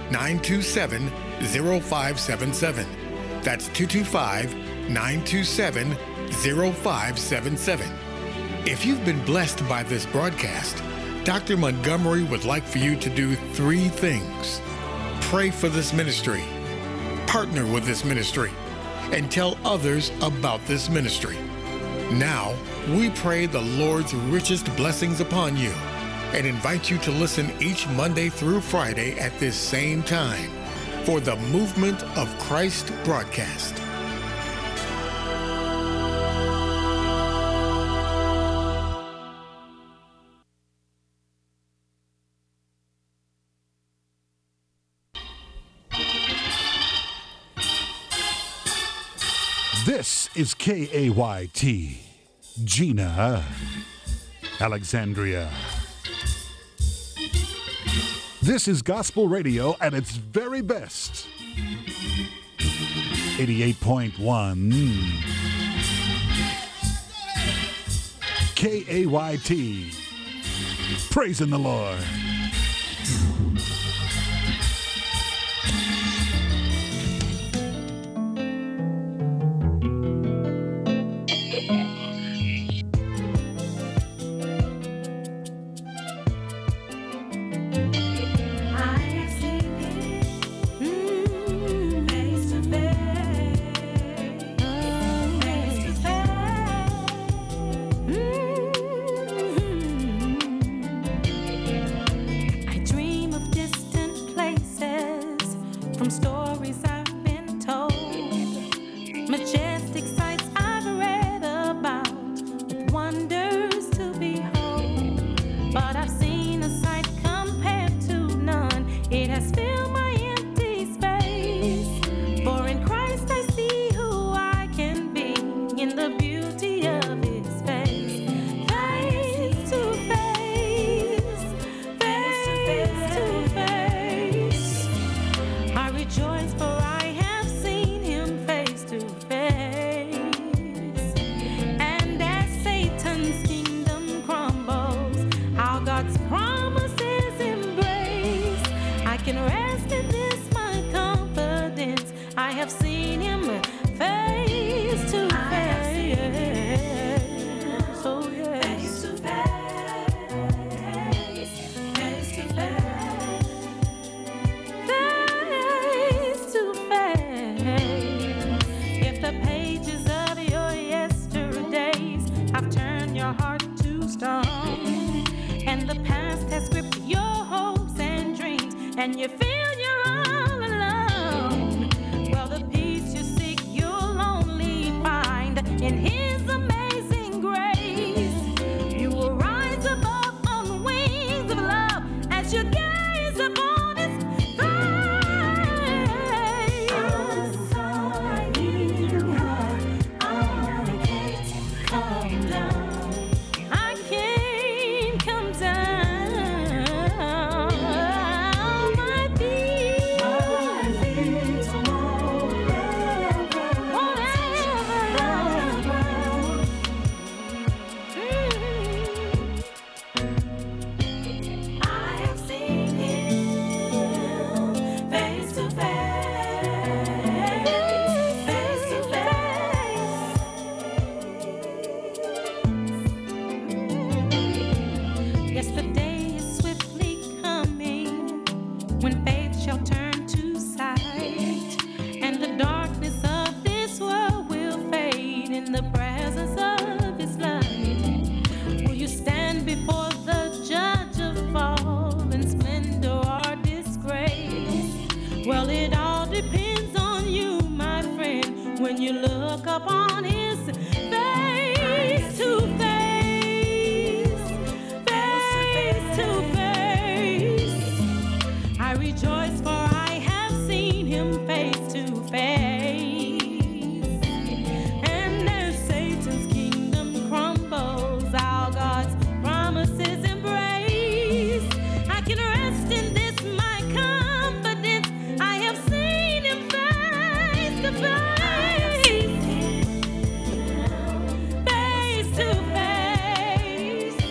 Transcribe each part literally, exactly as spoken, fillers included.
nine two seven, zero five seven seven. That's two two five, nine two seven, zero five seven seven. If you've been blessed by this broadcast, Doctor Montgomery would like for you to do three things. Pray for this ministry, partner with this ministry, and tell others about this ministry. Now, we pray the Lord's richest blessings upon you and invite you to listen each Monday through Friday at this same time for the Movement of Christ broadcast. This is K A Y T, Gina, Alexandria. This is gospel radio at its very best. eighty-eight point one K A Y T, praising the Lord.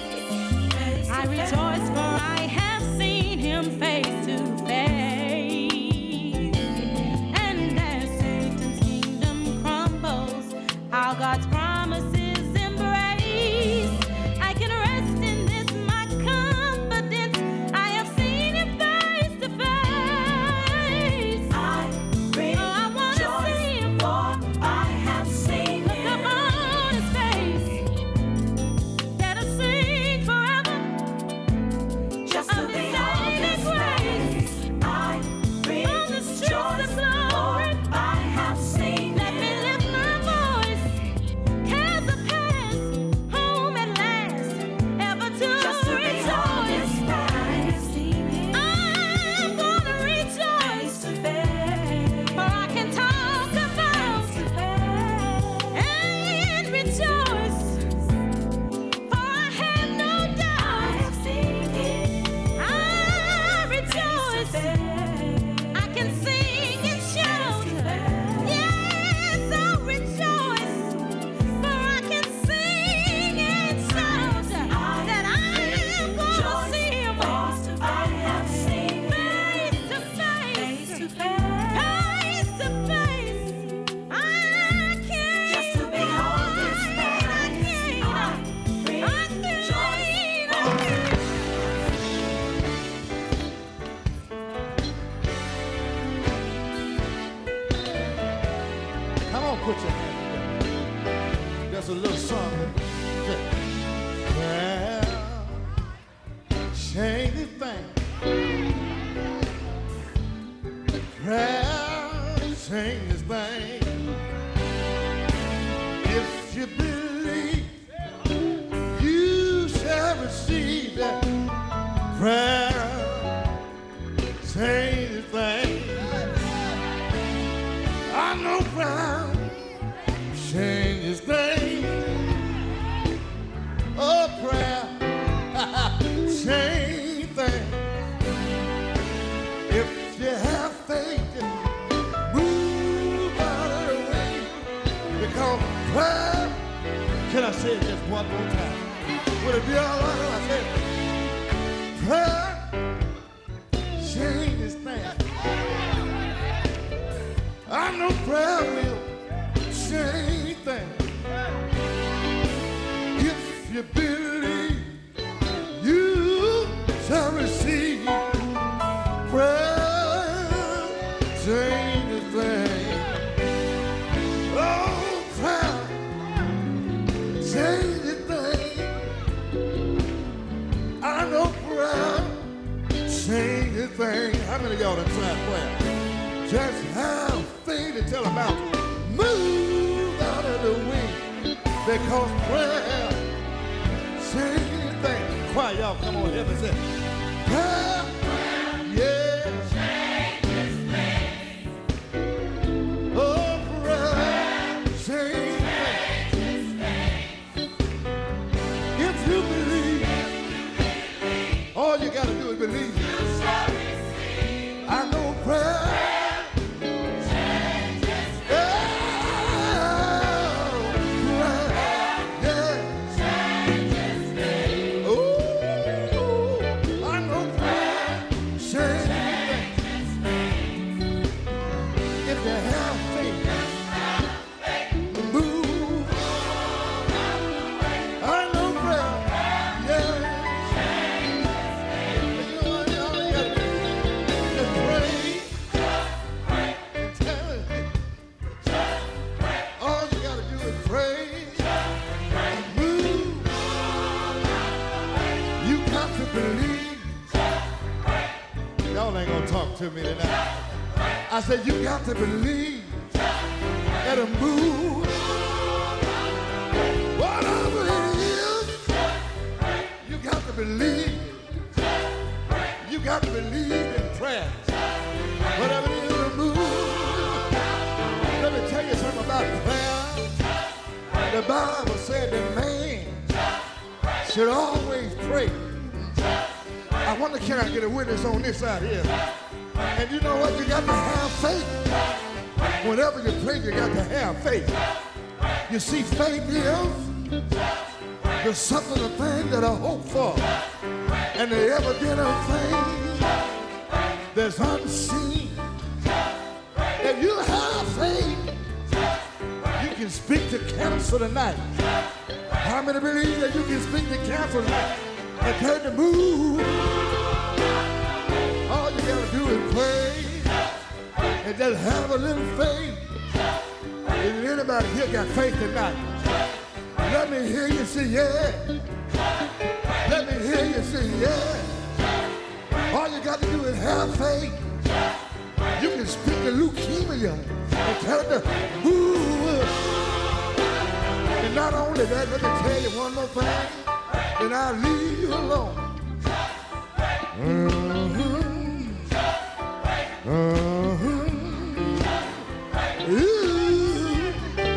I rejoice, for I have seen him face to face. put your hand together. There's a little song. Prayer changes things. Prayer changes things. If you believe, you shall receive that. Prayer changes things. I know prayer changes things. Oh, prayer changes things. If you have faith, move out of the way. Because prayer, can I say it just one more time? Would it be all right if I said it? Prayer changes things. I know prayer will change things. If you believe, you shall receive. Prayer changes things. Oh, prayer changes things. I know prayer changes things. How many of y'all done tried prayer? Just have faith to tell them out. Move out of the way. Because prayer changes things. Quiet, y'all, come on, help me say prayer, yeah, changes things. Oh, prayer changes things. If you believe, all you gotta do is believe. I know prayer. To me tonight. I said you got to believe that a move, whatever it is, you got to believe. You got to believe in prayer. Whatever it is, a move. Let me tell you something about prayer. The Bible said that man should always pray. I wonder, can I get a witness on this side here? And you know what? You got to have faith. Whenever you pray, you got to have faith. You see, faith is the something, a thing that I hope for, and the evidence of things that's unseen. If you have faith, you can speak to cancer tonight. How many believe that you can speak to cancer tonight and tell it to move? All you gotta do is pray and just have a little faith. If anybody here got faith tonight, let me hear you say yeah. Let me hear you say yeah. All you got to do is have faith. You can speak to leukemia and tell it to move. And not only that, let me tell you one more thing, then I'll leave you alone. Mm-hmm. Uh-huh. Ooh.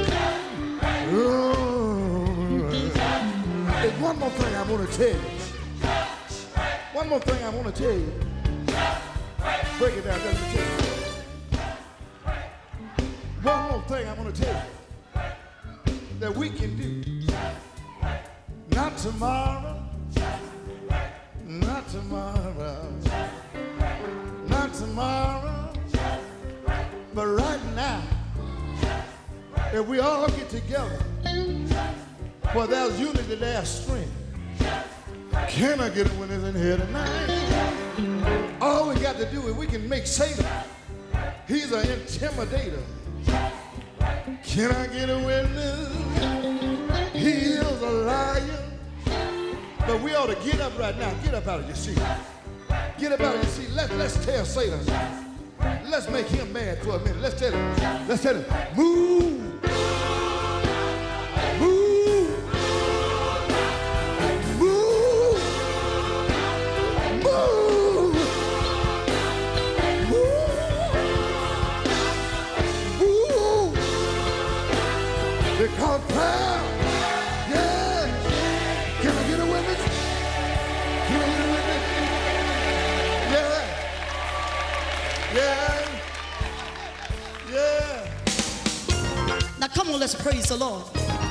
Ooh. There's one more thing I want to tell you. One more thing I want to tell you. Break it down, let me tell you. One more thing I want to tell you that we can do. Not tomorrow. Not tomorrow. Not tomorrow, but right now, if we all get together, for there's unity, there's strength. Can I get a witness in here tonight? All we got to do is we can make Satan, he's an intimidator. Can I get a witness? He is a liar. But we ought to get up right now. Get up out of your seat. Get up out of your seat. Let, let's tell Satan. Let's make him mad for a minute. Let's tell him. Let's tell him. Move. Move. Move. Move. Move. Move. Because prayer. Yeah. Can I get a witness? Can I get a witness? Yeah. Yeah. Yeah. Now come on, let's praise the Lord.